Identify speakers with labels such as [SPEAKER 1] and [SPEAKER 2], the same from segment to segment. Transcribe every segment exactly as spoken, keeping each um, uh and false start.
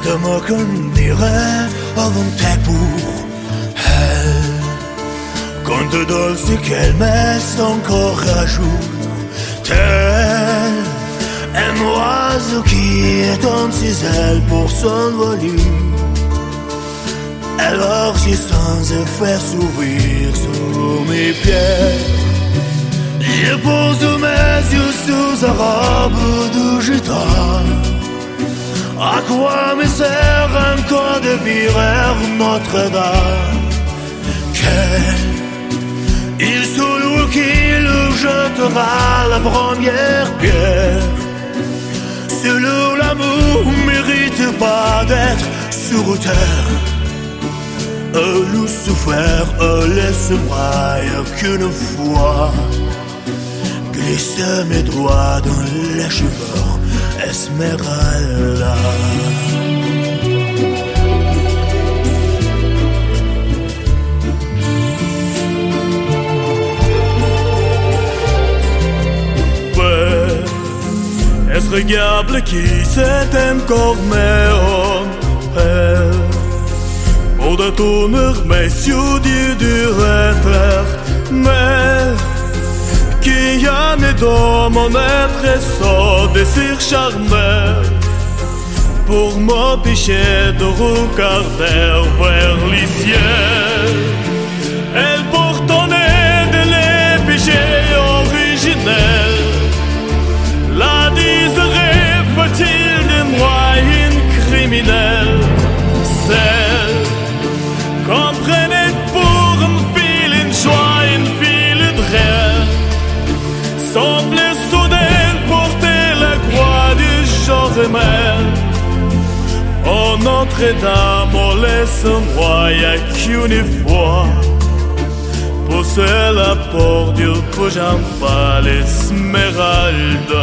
[SPEAKER 1] de me conduirait avant tes pour elle. Quand te dolce qu'elle met encore à jour, tel un oiseau qui étend ses ailes pour s'envoler. Alors j'ai sans effet sourire sous mes pieds. Je pose mes yeux sous un robe de gitane. À quoi me sert encore de pire Notre-Dame? Quel il celui qui le jettera la première pierre. Selon l'amour mérite pas d'être sur terre. Oh Lucifer, oh laisse-moi qu'une fois glisser mes doigts dans les cheveux Esmeralda. Ouais, est-ce regarde qui c'est encore meilleur pour détourner mes yeux du retard, mais qui a né dans mon être sans désir charmeur pour m'empêcher de regarder vers les cieux. Elle porte en elle les péchés originels. La désirer faut-il de moi une criminelle? Celle comprenez pour me filer une joie, une file de rêve. Semble soudain porter la croix du jour et mer. Oh Notre-Dame, oh laisse-moi y'a qu'une fois pousser la porte du prochain pas l'Esmeralda.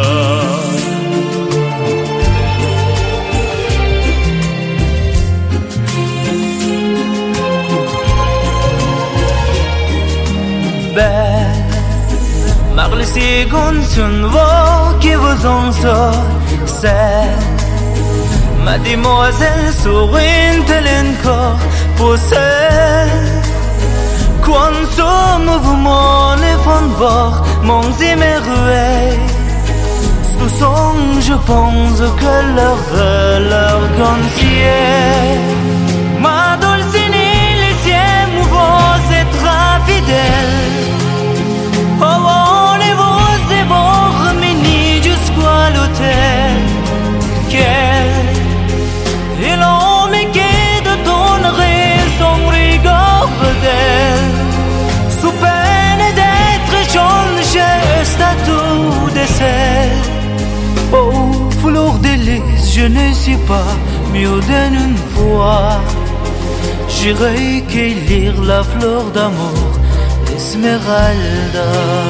[SPEAKER 2] Mar le segon sun vo che vous en so c'est ma demoiselle souriente l'encore possède quand sommes vous mon enfant voir mon zimmeruet sous son je pense que leur veut leur goncier ma dulcinée les siens mouvants c'est très fidèle. Oh, on est vos et vos remenés jusqu'à l'hôtel. Quel est l'homme qui te donnerait son regard d'elle, sous peine d'être changé statue de sel. Oh, fleur de lys, je ne sais pas mieux d'une fois. J'irai cueillir la fleur d'amour Esmeralda.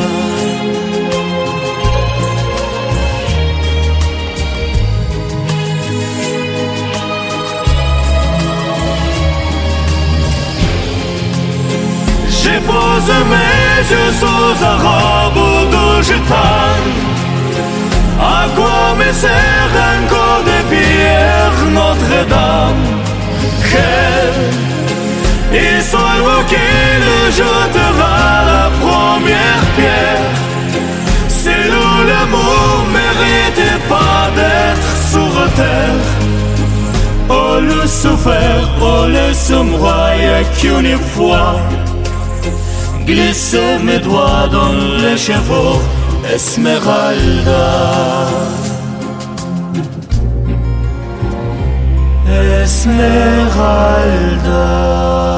[SPEAKER 1] J'ai posé mes yeux sous un robe de gitane. À quoi me sert encore de pierre Notre-Dame? Et soit qui le jettera la première pierre. C'est où l'amour mérite pas d'être sur terre. Oh Lucifer, oh laisse-moi y'a qu'une fois glisser mes doigts dans les cheveux Esmeralda. Esmeralda.